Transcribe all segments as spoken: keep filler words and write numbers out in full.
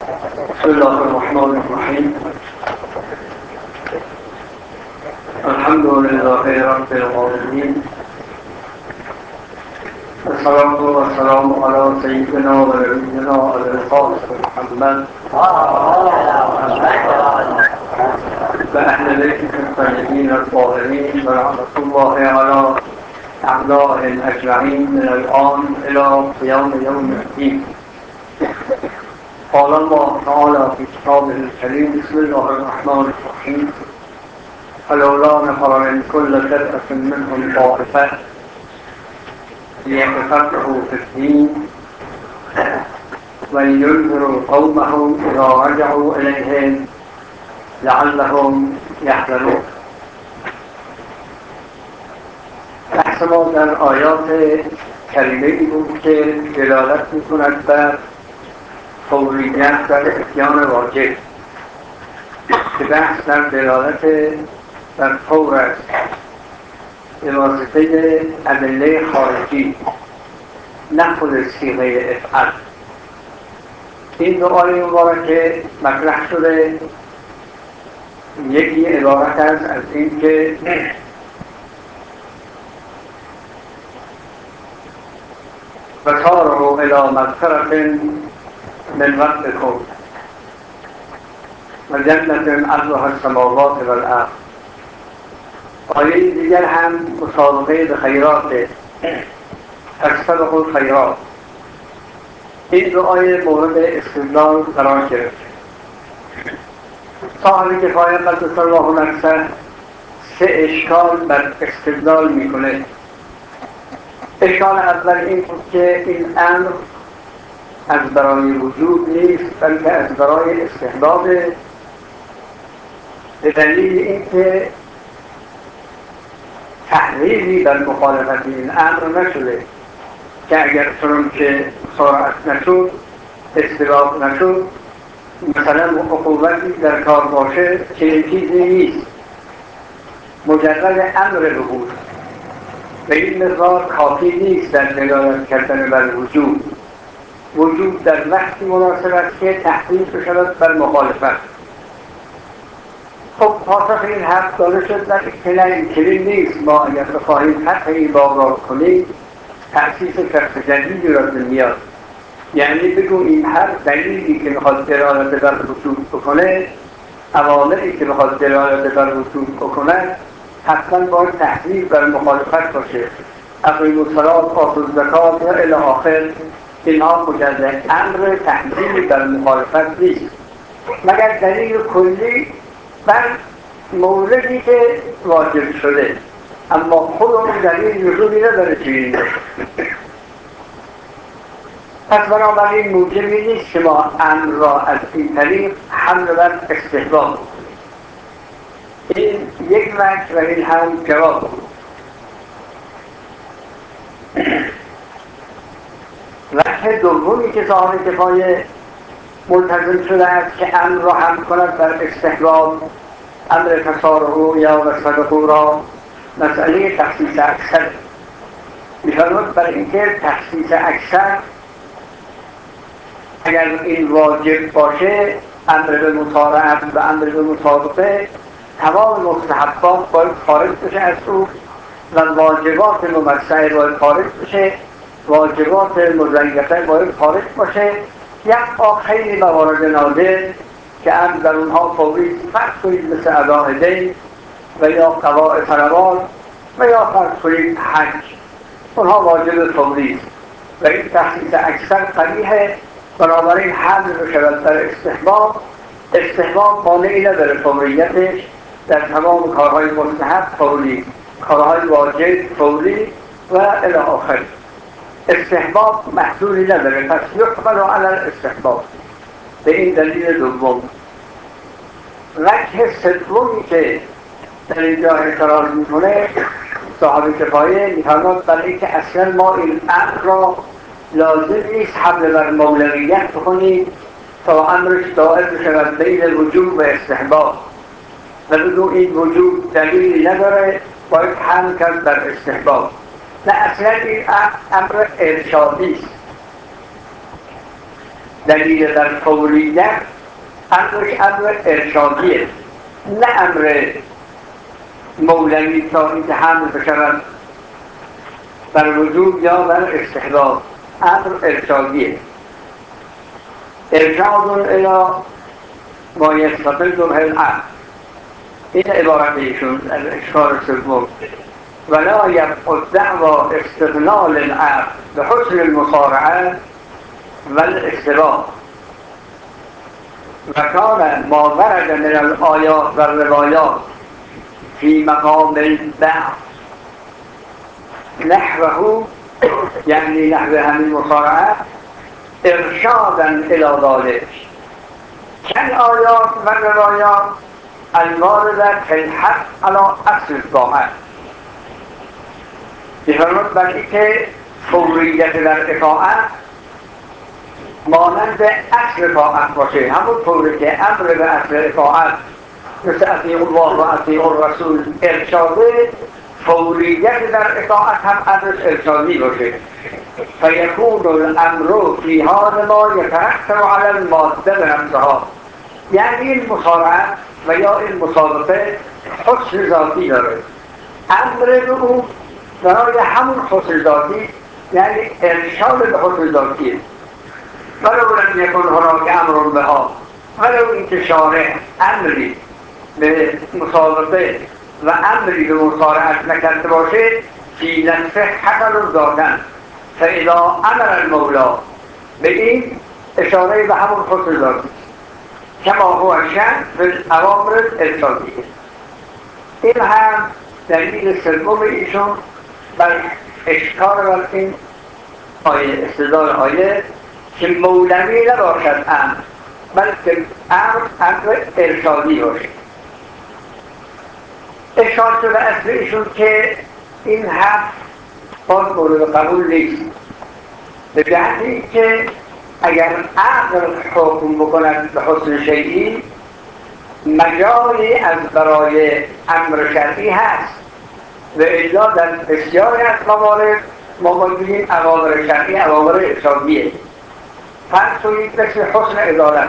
بسم الله الرحمن الرحیم. الحمد لله رب العالمین، الصلاة والسلام على سيدنا ونبينا القاسم محمد وأهل بيته الطيبين الطاهرين، ورحمة الله على أعدائهم أجمعين من الآن إلى قيام يوم الدين. قال الله تعالى في كتابه الكريم: بسم الله الرحمن الرحيم. فلولا نفر من كل فرقة منهم طائفة ليتفقهوا في الدين ولينذروا قومهم إذا رجعوا إليهم لعلهم يحذرون. بحث ما در آیات کریمه ای بود که دلالت می‌کند بر فوریت در اتیان واجب، که بحث در دلالت بر فور است به واسطه ادله خارجی، نه خود صیغه افعل. این دو آیه مبارکه مطرح شده، یکی عبارت است از این که وسارعوا الی مغفرة من ربکم و جنة عرضها السماوات والارض. آیه دیگر هم مسابقه به خیرات، فاستبقوا الخیرات. این دو آیه مورد استدلال قرار گرفت. صاحب کفایه قدس الله نفسه سه اشکال بر استدلال میکنه. اشکال اول این بود که این امر از برای وجود نیست، بلکه از برای استحباب، به دلیل اینکه تحریمی بر مخالفت این امر نشده، که اگر چون که سرعت نشد، استحباب نشد، مثلا عقوبتی در کار باشه، چه چیزی نیست، مجرد امر به بود و این مقدار کافی نیست در دلالت کردن بر وجود. وجود در وقتی مناسب است که تحریم بشود بر مخالفت. خب پاسخ این حرف داده شد در اطلاع این نیست. ما اگر بخواهیم حق این باب را کنیم، تأسیس فقه جدیدی را میاد. یعنی بگو این هر دلیلی که میخواد دلالت بر وجود بکنه، عواملی که میخواد دلالت بر وجود بکنه، حتما باید تحریم بر مخالفت باشه. اقیموا الصلاة وآتوا الزکاة و الی آخر. اینها مجرد امر تحریم بر مخالفت نیست، مگر دلیل کلی بر موردی که واجب شده، اما خود اون دلیل لزومی نداره چنین باشه. پس بنابراین موجبی نیست که ما امر را از این طریق حمل بر استحباب. این یک وجه و این هم جواب بود. وجه دومی که صاحب کفایه ملتزم شده است که امر را حمل کند بر استحباب، امر تسارعوا یا وصدقوا را مسئله تخصیص اکثر می‌فرماید. برای اینکه تخصیص اکثر اگر این واجب باشه، امر به مطاوعت و امر به مطابقه، تمام مستحبات باید خارج بشه از او و واجبات ممسعه باید خارج بشه، واجبات مزیفه باید خارج باشه. یک خیلی موارد نادر که امر در اونها فوری فرض کنید مثل اداء دین و یا قضاء صلوات و یا فرض کنید حج، اونها واجب فوری و این تخصیص اکثر قبیحه. بنابراین حمل بشود در استحباب. استحباب مانعی نداره فوریتش، در تمام کارهای مستحب فوری، کارهای واجب فوری و الی آخر. استحباب محصولی نداره، پس یقبل علی الاستحباب. به این دلیل دوم. وجه سومی که در اینجا قرار میکنه صاحب کفایه می‌فرماید برای اینکه اصلا ما این امر را لازم نیست حمل بر مولویت بکنیم تا امرش دائر بشود بین وجوب و استحباب و بدون این وجوب دلیلی نداره، باید حمل کرد بر استحباب. نه، اصلا این امر ارشادی است. دلیل در فوریت امرش امر ارشادیه، نه امر مولوی تا اینکه حمل بشود بر وجود یا بر استحباب. امر ارشادیه، ارشاد الى ما یستقل العقل. این عبارت ایشون از اشکال سوم. ولا یبقى الدعوى استقلال العقل بحسن المصارعه والاستباق. وكان ما ورد من الآيات والروايات في مقام البعث نحوه، يعني نحو همین المصارعه، ارشادا الى ذلك كالآيات والروايات الوارده في الحق على اصل الطاعه. بفرمود بر اینکه فوریت در اطاعت مانند اصل طاعت باشه، همون طوری که امر به اصل اطاعت مثل اطیع الله و اطیع الرسول ارشاده، فوریت در اطاعت هم امرش ارشادی باشه. فیکون الامر فی حال ما یترتب علی الماده بنفسها. یعنی این مصارعت و یا این مسابقه حسن ذاتی داره، امر به او برای همون حسن ذاتی، یعنی ارشاد به حسن ذاتیه. ولو لم يكن هناك امر بها، ولو اینکه شارع امری به مسابقه و امری به مصارعت نکرده باشه، فی نفسه حقل ذاتن، فاذا امر المولا، به این اشاره به همون حسن ذاتی کما هو شأن بالاوامر الارشادیه. این هم دلیل سوم ایشون بر اشکال بر این آیه، استدلال آیه که مولوی نباشد امر، بلکه امر امر ارشادی باشه. اشاره شده اصل ایشون که این حرف باز مورد قبول نیست، به جهتی که اگر عقل حکم بکند به حسن شیئی، مجالی از برای امر شرعی هست و الا در بسیاری از موارد ما بگیم اوامر شرعی اوامر ارشادیه. فرض کنید مثل حسن عدالت،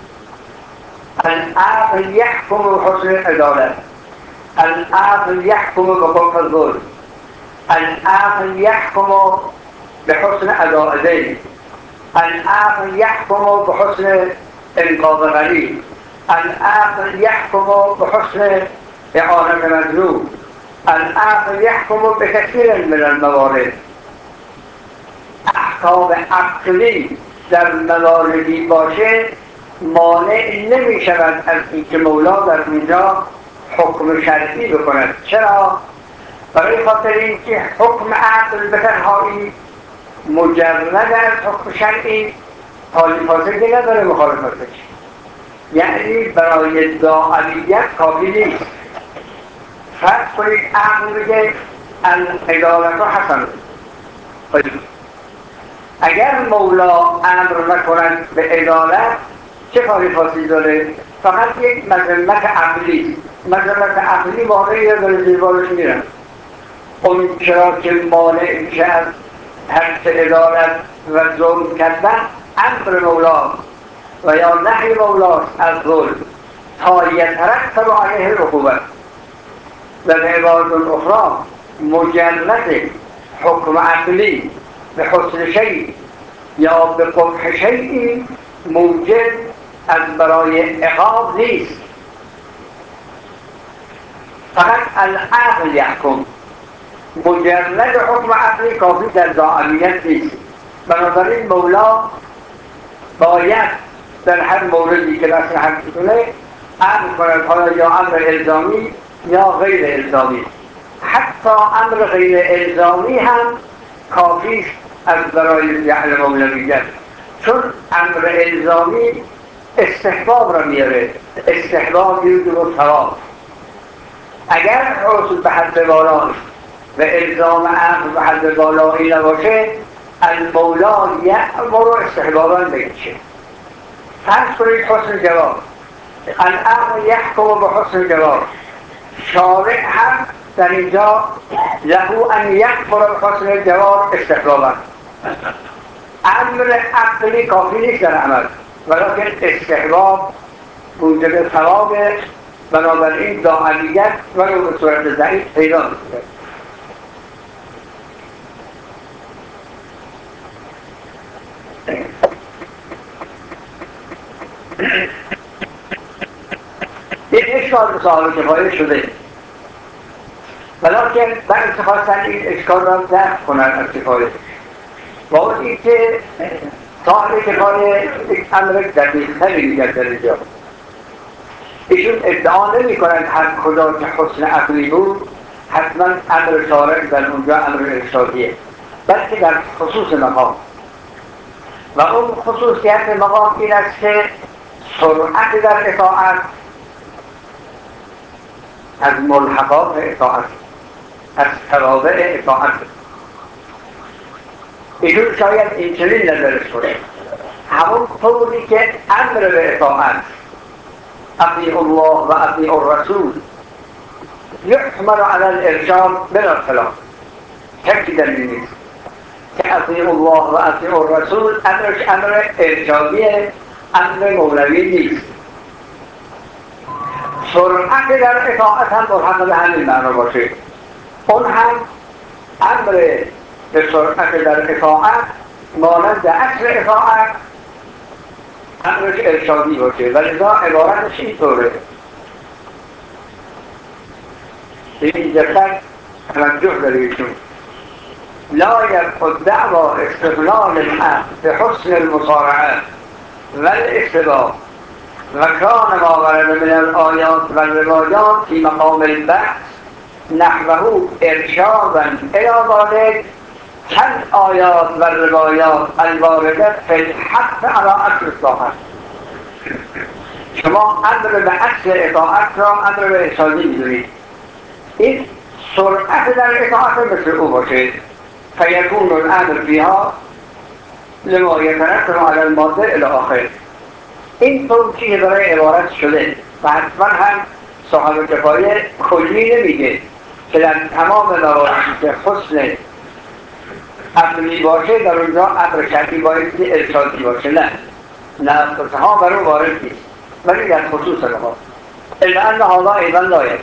العقل یحکم حسن عدالت، العقل یحکم بقبح الظلم، العقل یحکم بحسن اداء دین، العقل یحکم بحسن انقاذ غریب، العقل یحکم بحسن اعانة مظلوم، العقل یحکم بکثیر من الموارد. احکام عقلی در مواردی باشه مانع نمی شود از اینکه مولا در اونجا حکم شرعی بکند. چرا؟ برای خاطر اینکه حکم عقل به تنهایی مجرد از حکم شرعی حالی فاصله نداره مخالفتش، یعنی برای داعیت کافی نیست. فرض کنید عقل بگه العدالت حسن، اگر مولا امر نکند به عدالت چه کاری فاصله داره؟ فقط یک مذمت عقلی، مذمت عقلی واقعی داره، زیربارش میرن. اون چرا که مانع میشه از حرف عدالت و ظلم کردن امر مولا و یا نهی مولاست از ظلم تا یترتب علیه العقوبه. و به عبارت اخرى مجرد حکم عقلی به حسن شیء یا به قبح شیء موجب از برای عقاب نیست. فقط العقل یحکم، مجرد حکم عقلی کافی در داعیت نیست. بنابراین مولا باید در هر موردی که رسم حق کنه امر کند، حالا یا امر الزامی یا غیر الزامی. حتی امر غیر الزامی هم کافی است از برای جعل مولویت، چون امر الزامی استحباب را میاره، استحباب یوجب الثواب. اگر حصول به حد بالاست و الزام امر به حد بالایی نباشه، المولا یأمر استحبابا بگیشه. فرض کنید حسن جواب، الامر یحکم به حسن جواب، شارع هم در اینجا له ان یکفر به حسن جواب استحبابا. امر عقلی کافی نیست در عمل، ولیکن استحباب موجب ثواب، بنابراین داعیت ولو به صورت ضعیف پیدا می‌کنه. این اشکال به صاحب کفایه شده، ولیکن بعضی خواستن این اشکال را دفع کنند از کفایه، و اون این که صاحب کفایه یک امر دقیق‌تری میگه در اینجا. ایشون ادعا نمی کنند هر کجا که حسن عقلی بود حتما امر شارع در اونجا امر ارشادیه، بلکه در خصوص مقام، و اون خصوصیت مقام این است که سرعت در اطاعت از ملحقات اطاعت، از توابع اطاعت. ایشون شاید این چنین نظرش کنه، همون طوری که امر به اطاعت اطیع الله و اطیع الرسول یحمل علی الارشاد بلا خلاف، شکی در این نیست که اطیع الله و اطیع الرسول امرش امر ارشادیه، امر مولوی نیست. سرعت در اطاعت هم ملحق به همین معنا باشه، اون هم امر به سرعت در اطاعت مانند اصل اطاعت امرش ارشادی باشه، ولذا عبارتش اینطوره. این دقت توجه داریشون لا يبقى دعوى استغلال الحق بحسن المصارعه والاتباع وكان ما ورد من الآيات والروايات في مقام البحث نحوه ارشادا الى ذلك كالآيات والروايات الوارده في الحق على اصل الطاعه. شما امر به اصل اطاعت را امر به ارشادی می‌دونید، این سرعت در اطاعت مثل او باشه، فیکون الامر فیها لما یترتب علی الماده الی آخر. این توجیه برای عبارت شده و حتما هم صاحب کفایه کلی نمیگه که در تمام مواردی که حسن عقلی باشه در اونجا امر شرعی باید که ارشادی باشه، نه نه ها برای وارد نیست، ولی در خصوص لها الا ان حالا ایضا لاید.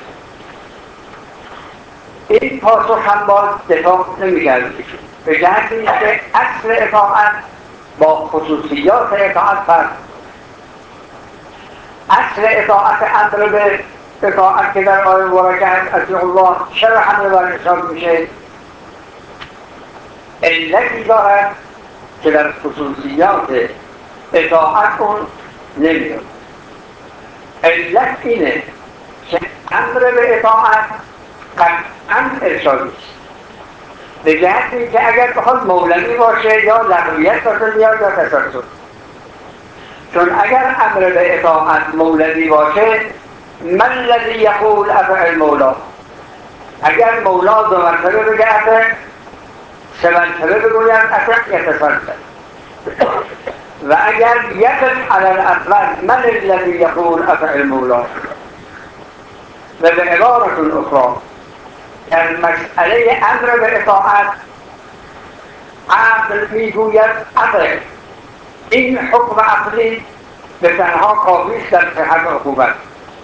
این پاسخ هم باز دفاع نمی‌گرد به جهت این که اصل اطاعت با خصوصیات اطاعت فرق. اصل اطاعت امر به اطاعت که در آیه مبارکه هست اطیعوا الله چرا همه بر ارشاد میشه؟ علتی دارد که در خصوصیات اطاعت اون نمیاد. علت اینه که امر به اطاعت قطعاً ارشادی است، به جهتی که اگر بخواد مولوی باشه یا لغویت باشه یا یا تسلسل. چون اگر امر به اطاعت مولوی باشه من الذی یقول افعل مولا، اگر مولا دو مرتبه بگه افعل، سه مرتبه بگوید افعل یتسلسل، و اگر یقف علی الاول من الذی یقول افعل مولا. و به عبارت اخرى در مسئله امر به اطاعت عقل میگوید افعل، این حکم عقلی به تنها کافی است در صحت عقوبت،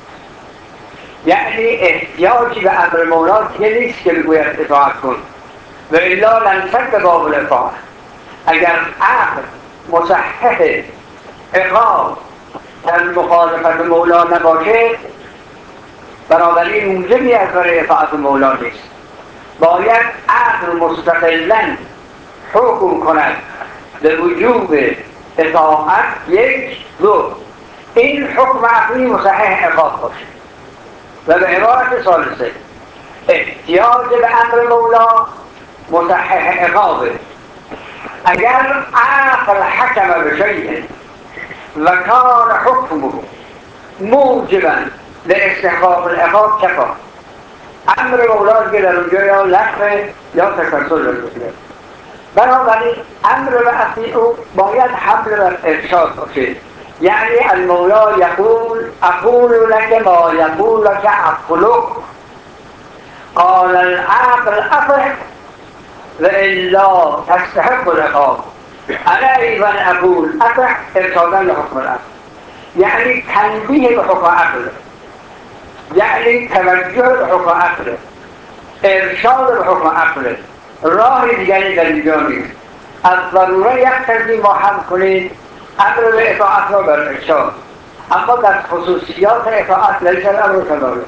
یعنی احتیاجی به امر مولا دیگه نیست که بگوید اطاعت کن، و الا لنسد باب الاطاعت. اگر عقل مصحح عقاب در مخالفت مولا نباشه بنابراین موجبی از برای اطاعت مولا نیست، باید عقل مستقلاً حکم کند به وجوب اطاعت. یک دو این حکم عقلی مصحح عقاب باشه، و به عبارت ثالثه احتیاج به امر مولا مصحح عقابه. اگر عقل حکم به شیء و کان حکمه موجبا لاستحقاق العقاب کفا، امر مولا که در اونجا یا لغوه یا تسلسل داره. بنابراین امر به اطیعوا باید حمل بر ارشاد باشه، یعنی المولا یقول اقول لك ما یقول لك عقلک قال العقل افعل و الا تستحق العقاب. انا ایوان اقول اطع ارشادا لحکم العقل، یعنی تنبیه به حکم عقل، یعنی توجه به حکم عقل، ارشاد به حکم عقل. راه دیگری در اینجا نیست. از ضروره یقتضی ما هم کنید امر به اطاعت را بر ارشاد، اما در خصوصیات اطاعت لیس الامر کذالک.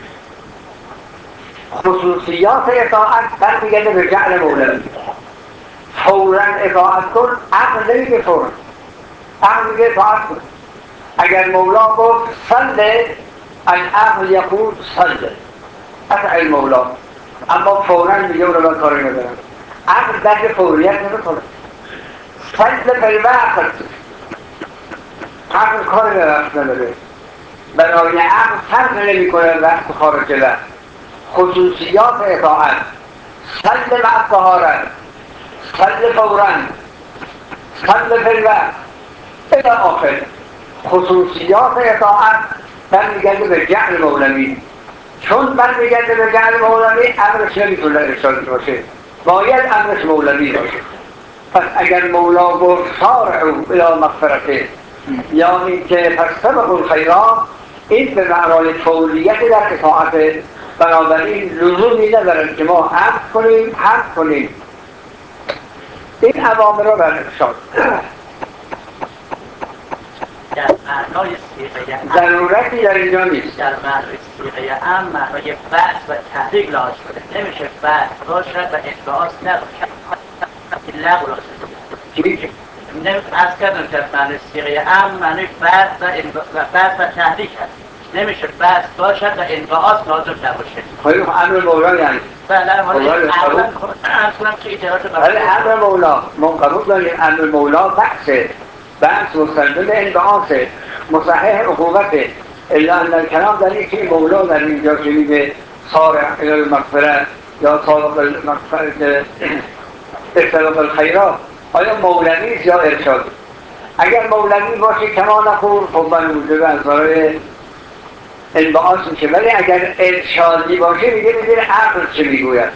خصوصیات اطاعت برمیگرده به جعل مولوی. فوراً اطاعت کن، عقل نمیگه فوراً، عقل میگه اطاعت کن. اگر مولا گفت صله، العقل یقول صله، اطع المولا، اما فوراً میگه اون رو من کاری ندارم. عقل درک فوریت نمیکنه. صله فی الوقت، عقل کاری به وقت نداره، برای عقل فرق نمی کنه وقت خارج وقت. خصوصیات اطاعت: صله مع الطهارت، صله فوراً، صله فی الوقت الی آخر. خصوصیات اطاعت برمیگرده به جعل مولوی. چون برمیگرده به جعل مولوی، امرش نمیتونه ارشاد باشه، باید امرش مولوی باشه. پس اگر مولا گفت سارعوا الی مغفرته، یعنی که فاستبقوا الخیرات، این به معنای فوریت در اطاعت. بنابراین لزومی ندارد که ما حق کنیم حق کنیم این اوامر را بر ارشاد. در معنای صیغه ضرورتی در اینجا نیست. در معنای صیغه ام معنای بعث و تحریک لحاظ شده. نمیشه بعث باشد و انبعاث نباشد. لغو لحاظ شده. از کردم در معنای صیغه ام معنای بعث و بعث و تحریک هست. نمیشه بعث باشد و انبعاث لازم نباشه. خیلی امر مولا یعنی بله حالا اصلا که ایجارات ولی امر مولا ما قبول داریم. امر مولا بحثه، بحث مستلزم انبعاثه، مصحح عقوبته. الا ان الکلام در این که مولا در اینجا که میگه سارع الی المغفرة یا سابق المغفرة استبق الخیرات، آیا مولوی است یا ارشاد؟ اگر مولوی باشه کما نقول خب من وجود انصاره انبعاث میشه، ولی اگر ارشادی باشه میگه میگه عقل چه میگوید.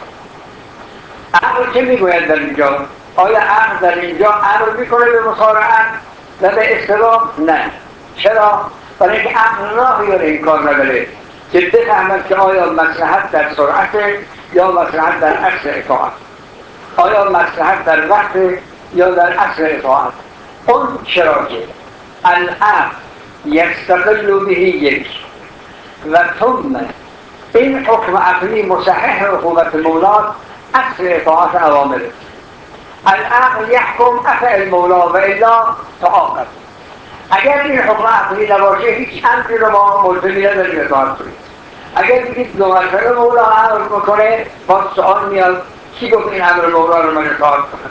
عقل چه میگوید در اینجا؟ آیا عقل در اینجا امر میکنه به مسارعت و به استباق؟ نه. چرا؟ برای اینکه عقل راهی رو این کار نداره که بفهمد که آیا مصلحت در سرعت یا مصلحت در عکس اطاعت، آیا مصلحت در وقت یا در عکس اطاعت. اون چرا که العقل یستقل به یک و ثم این حکم عقلی مصحح عقوبت مولا عکس اطاعت اوامر. العقل یحکم اطع المولا و الا تعاقب. اگر این حکم عقلی نباشه هیچ امری رو ما ملزمی نداریم اطاعت کنیم. اگر بگید دو مرتبه مولا امر میکنه، باز سؤال میاد کی گفت این امر مولا رو من اطاعت کنم؟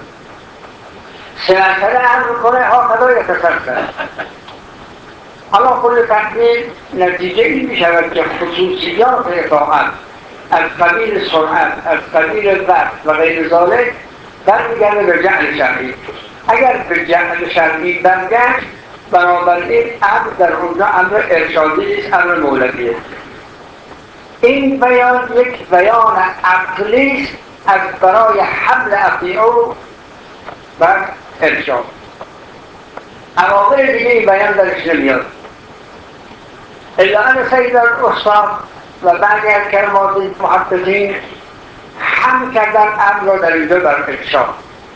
سه مرتبه امر کنه ها خدا یتسلسل. حالا کل تقدیر نتیجه این می شود که خصوصیات اطاعت از قبیل سرعت، از قبیل وقت و غیر ذالک برمیگرده به جعل شرعی. اگر به جعل شرعی برگشت، بنابراین امر در اونجا امر ارشادی است، امر مولوی است. این بیان یک بیان عقلی است از برای حمل اطیعوا و ارشاد. اوامر دیگه این بیان درش نمیاد. الا ان سید الاستاد و بعضی از کلمات محققین حمل کردن امر را در اینجا بر ارشاد.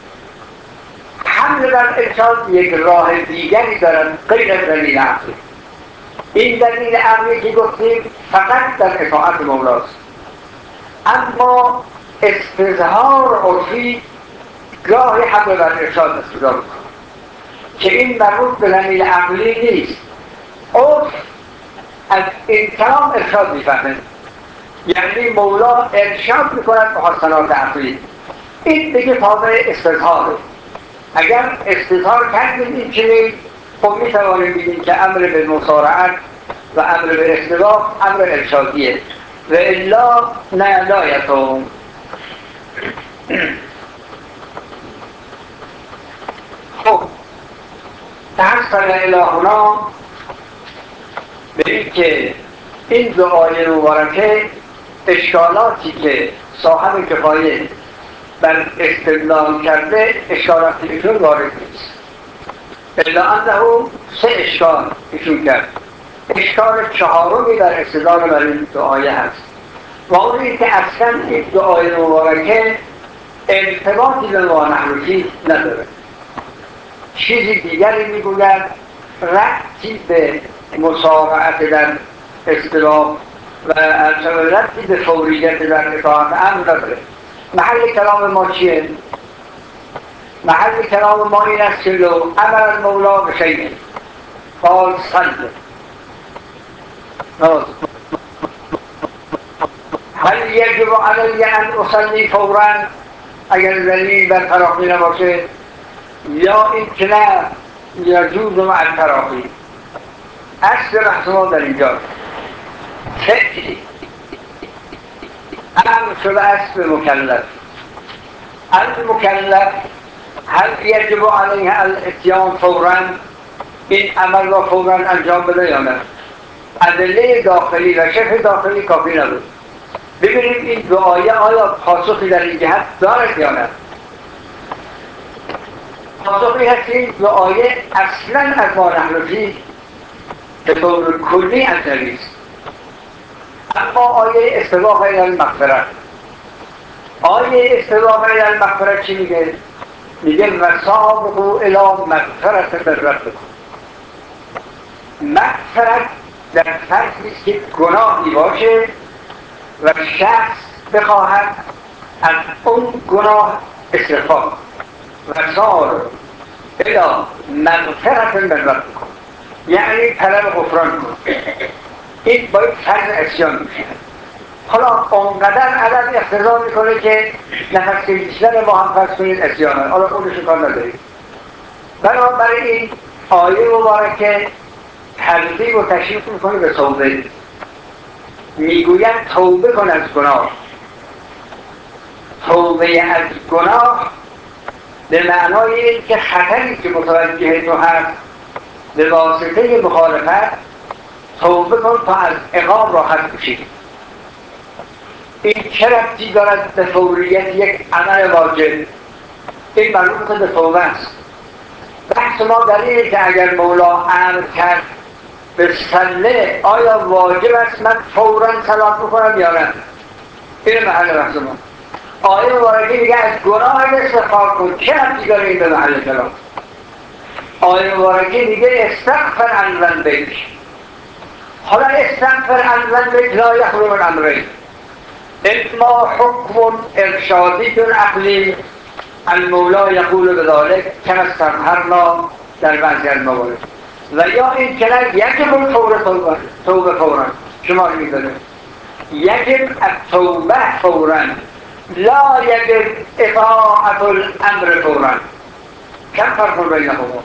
حمل بر ارشاد یک راه دیگری دارد غیر از دلیل عقلی. این دلیل عقلی که گفتیم فقط در اطاعت مولاست، اما استظهار عرفی گاهی حمل بر ارشاد استفاده می‌کنه که این مربوط به دلیل عقلی نیست. عرف از این کلام ارشاد میفهمه، یعنی مولا ارشاد میکند به حسنات عقلی. این دیگه تابع استظهاره. اگر استظهار کردیم این چنین، خب میتوانیم بگیم که امر به مسارعت و امر به استباق امر ارشادیه و الا نه لایتون. خب تحصل الهنا به این که این دو آیه مبارکه اشکالاتی که صاحب کفایه بر استدلال کرده اشارت ایشون وارد نیست. الا انه سه اشکال ایشون کرد. اشکال چهارمی در استدلال بر این دعایه هست و اون این که اصلا این دعای مبارکه ارتباطی به ما نحوشی نداره، چیزی دیگری میگوید، ربطی به مسارعت در اصطلاح و ربطی به فوریت در اطاعت امر نداره. محل کلام ما چیه؟ محل کلام ما این است که لو امر المولا به شیء قال صل هل یجب علی ان اصلی فورا، اگر دلیل بر تراخی نباشه، یا این که نه یجوز مع التراخی. اصل بحث ما در اینجا فعلی امر شده است به مکلف. المکلف هل یجب علیه الاتیان فورا، این عمل را فورا انجام بده یا نه؟ ادله داخلی و شبه داخلی کافی نبود. ببینیم این دعایه آیا پاسخی در این جهت دارد یا نه. پاسخی هست که این دعایه اصلا از ما نحنفی به طور کلی اجنبی است. اما آیه استباق الی المغفرت، آیه استباق الی المغفرت چی میگه؟ میگه وسابقوا الی مغفرت من ربکم. مغفرت در فرضی است که گناهی باشه و شخص بخواهد از اون گناه استغفار، وسار الی مغفرت من ربکم، یعنی طلب غفران کن. این باید فرض عصیان میشه. حالا اونقدر عدد اقتضا میکنه که نفس کشیدن ما هم فرض کنید عصیانه، حالا خودش کار ندارید. بنابراین آیه مبارکه ترتیب و تشریف میکنه به توبه. میگوید توبه کن از گناه. توبه از گناه به معنای این که خطری که متوجه تو هست به واسطه مخالفت توبه کن تا از عقاب راحت بشی. این چه ربطی دارد به فوریت یک عمل واجب؟ این مربوط به توبه است. بحث ما در اینه که اگر مولا امر کرد به صله، آیا واجب است من فوراً صلات بکنم یا نه؟ این محل بحث ما. آیه مبارکه میگه از گناه استغفار کن. چه ربطی داره این به محل کلام؟ آیه مبارکه میگه استغفر عن ذنبک. حالا استغفر عن ذنبک لا یخلو من امرین، اما حکم ارشادی عقلی المولا یقول بذلک کما استظهرنا در بعضی از موارد. و یا این که یجب الفور توبه، توبه فورا شما میدونه یجب التوبه فورا، لا یجب اطاعت الامر فورا. کم فرق بینهما.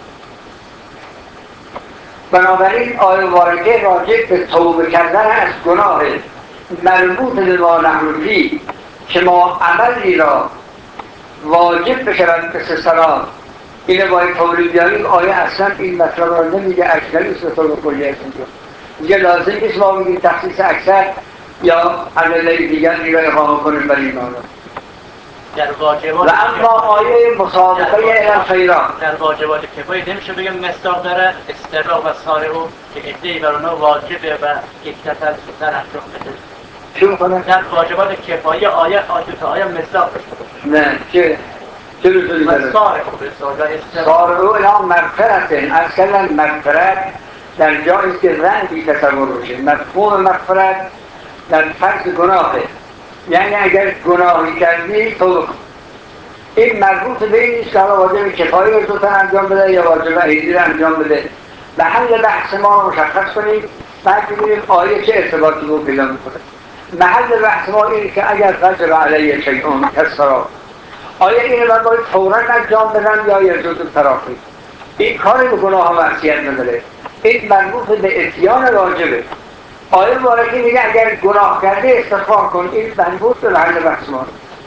بنابراین آیه مبارکه راجع به توبه کردن از گناه مربوط به ما نحنفی که ما عملی را واجب بشود به صلاح اینه باید فوری بیاریم. آیه اصلا این مطلب را نمیگه، اکثر نیست به طور کلی است. اینجا میگه لازم نیست ما بگیم تخصیص اکثر یا عمله دیگری را اقامه کنیم برای این مانا. در واجبات و اما آیه مسابقه الی الخیرات، در واجبات کفایه نمیشه بگم مصداق داره استقرار و سارعو که ادعی بر اونا واجبه و یک نفر زودتر انجام بده. چون کنه؟ در واجبات کفایه آیه آیه آیه مصداق نه چه چه رسولی داره؟ سارعو به سارعو سارعو الی مغفرت. اصلا مغفرت در جایی که رنگی تصور روشه. مفهوم مغفرت در فرض گناهه، یعنی اگر گناهی کردی توبه کن. این مربوط به این نیست که حالا واجب کفایه رو زودتر انجام بده یا واجب عیدی رو انجام بده. محل بحث ما رو مشخص کنید، بعد ببینیم آیه چه ارتباطی رو پیدا میکنه. محل بحث ما اینه که اگر وجب علیه شیئون کالصلاة، آیا اینه من باید فوراً انجام بدم یا یجوز التراخی؟ این کاری به گناه و معصیت نداره، این مربوط به اتیان واجبه. آیه مبارکه میگه اگر گناه کرده استغفار کن. این مربوط به محل بحث ما.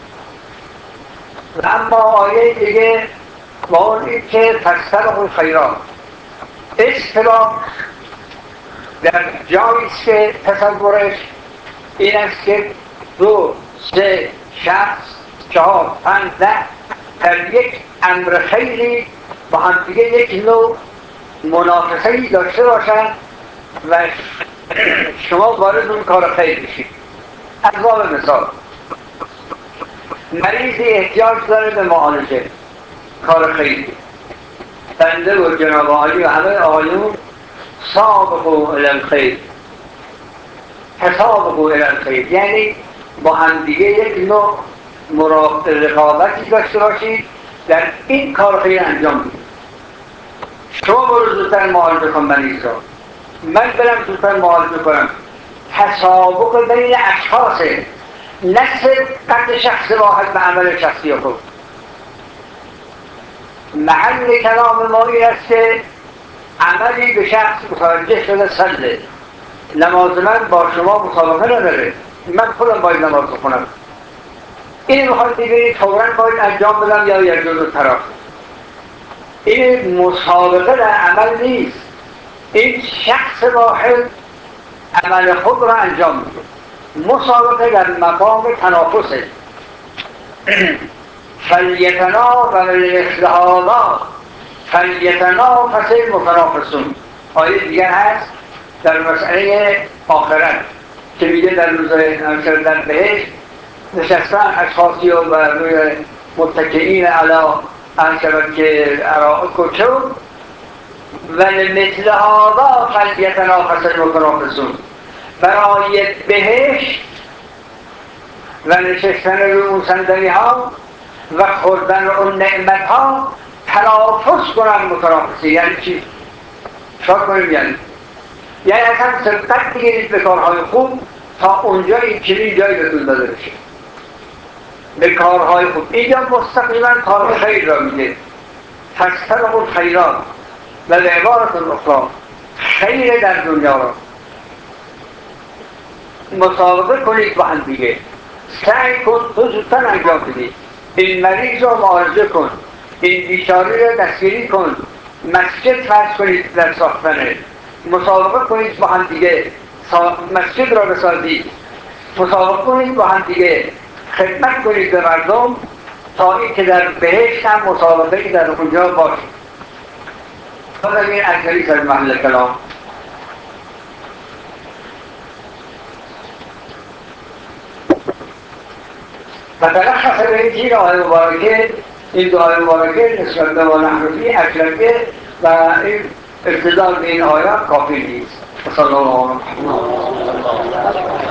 و اما آیه دیگه با اون این که فاستبقوا الخیرات، استباق در جاییست که تصورش این است که دو سه شخص چهار پنج ده در یک امر خیلی با هم دیگه یک نوع منافسه‌ای داشته باشند و شما وارد اون کار خیر بشید. از باب مثال مریضی احتیاج داره به معالجه، کار خیلی، بنده و جناب عالی و همه آقایون سابقوا الی الخیر، تسابقوا الی الخیر، یعنی با هم دیگه یک نوع رقابتی داشته باشید در این کار خیلی انجام بدید. شما برو زودتر معالجه کن مریض را، من برم زودتر معالجه کنم. تسابق بین اشخاصه، نه صدقت شخص واحد به عمل شخصی خود. محل کلام ما این است که عملی به شخص متوجه شده سله، نماز من با شما مسابقه نداره، من خودم باید نماز بخونم، این میخواد دیگه فوراً باید انجام بدم یا یک جزء طرف. این مسابقه در عمل نیست، این شخص واحد عمل خود را انجام میده. مسابقه در مقام تنافسه. فلیتنافس مثل هذا فلیتنافس المتنافسون. آیه دیگر هست در مسئله آخرت که میگه در روز در بهشت نشستن اشخاصی و بر روی متکئین علا انشبت که ارائک و چون ولمثل هذا فلیتنافس المتنافسون. برای بهشت و نشستن روی اون صندلی ها و خوردن اون نعمت ها تنافس کنن. متنافسی یعنی چی؟ شاید کنیم یعنی یعنی اصلا سبقت بگیرید به کارهای خوب تا اونجا این چنین جایی بهتون داده بشه به کارهای خوب. اینجا مستقیما کار خیر را میگه، فاستبقوا الخیرات و به عبارت الاخری خیر در دنیا را مسابقه کنید با هم دیگه، سعی کن تو زودتر انجام بدید، این مریض رو معالجه کن، این بیچاره رو دستگیری کن، مسجد فرض کنید در ساختنه، مسابقه کنید با هم دیگه مسجد را بسازید، مسابقه کنید با هم دیگه خدمت کنید به مردم تا این که در بهشت هم مسابقه در اونجا باشه. باید این اکثری سر محل کلام فتلخص به این چین آیه مبارکه، این دو آیه مبارکه نسبت به نحرفی اکلمه و این ارتداد به این آیات کافی نیست. صلی الله علیه و سلم.